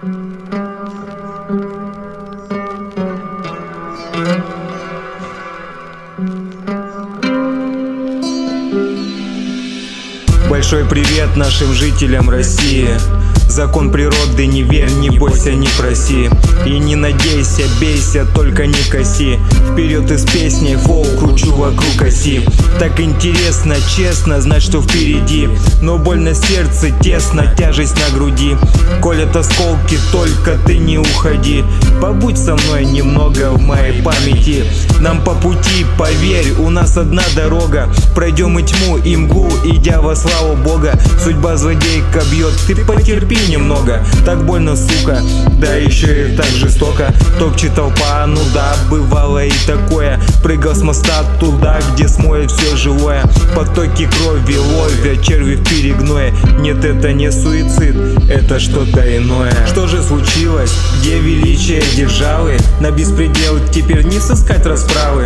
Большой привет нашим жителям России. Закон природы не верь, не бойся, не проси. И не надейся, бейся, только не коси. Вперед из песни, фол кручу вокруг оси. Так интересно, честно, знать, что впереди. Но больно сердце, тесно, тяжесть на груди. Колят осколки, только ты не уходи. Побудь со мной немного в моей памяти. Нам по пути, поверь, у нас одна дорога. Пройдем и тьму, и мглу, идя во славу Бога. Судьба злодейка бьет, ты потерпи немного. Так больно, сука, да еще и так жестоко. Топчет толпа, ну да, бывало и такое. Прыгал с моста туда, где смоет все живое. Потоки крови ловят черви в перегное. Нет, это не суицид, это что-то иное. Что же случилось? Где величие державы? На беспредел теперь не сыскать расправы.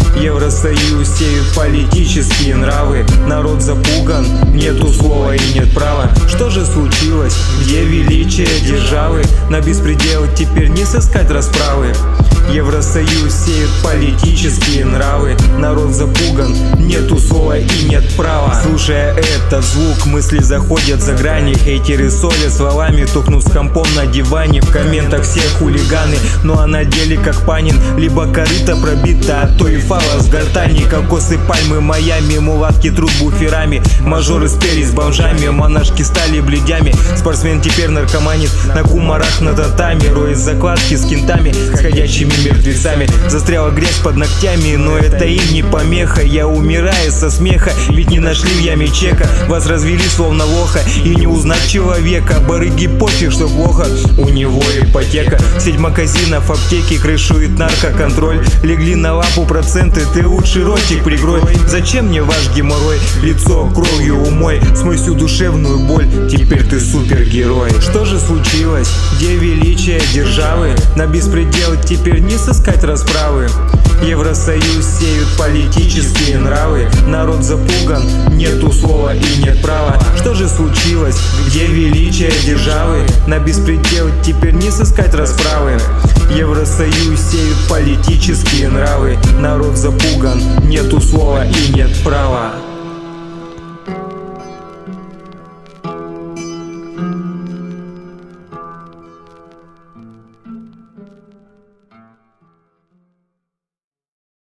Евросоюз сеют политические нравы. Народ запуган, нету слова и нет права. Что же случилось? Где величие державы? На беспредел теперь не сыскать расправы. Евросоюз сеют политические нравы. Народ запуган, нету слова и нет права. Слушая этот звук, мысли заходят за грани. Хейтеры солят словами, тухнув с компом на диване. В комментах все хулиганы, ну а на деле как Панин. Либо корыто пробито, а то и фала с гортани. Кокосы, пальмы, Майами, мулатки трут буферами. Мажоры спелись с бомжами, монашки стали бледями. Спортсмен теперь наркоманит на кумарах на татами. Роет закладки с кентами, с ходячими мертвецами. Застряла грязь под ногтями, но это им не помеха. Я умираю со смеха, ведь не нашли в яме чека. Вас развели словно лоха, и не узнать человека. Барыги пофиг, что плохо, у него ипотека. Сеть магазинов, аптеки, крышует наркоконтроль. Легли на лапу проценты, ты лучше ротик прикрой. Зачем мне ваш геморрой? Лицо кровью умой, смой всю душевную боль, теперь ты супергерой. Что же случилось? Где величие державы? На беспредел теперь не сыскать расправы. Евросоюз сеют политические нравы. Народ запуган, нету слова и нет права. Что же случилось? Где величие державы? На беспредел теперь не сыскать расправы. Евросоюз сеют политические нравы. Народ запуган, нету слова и нет права.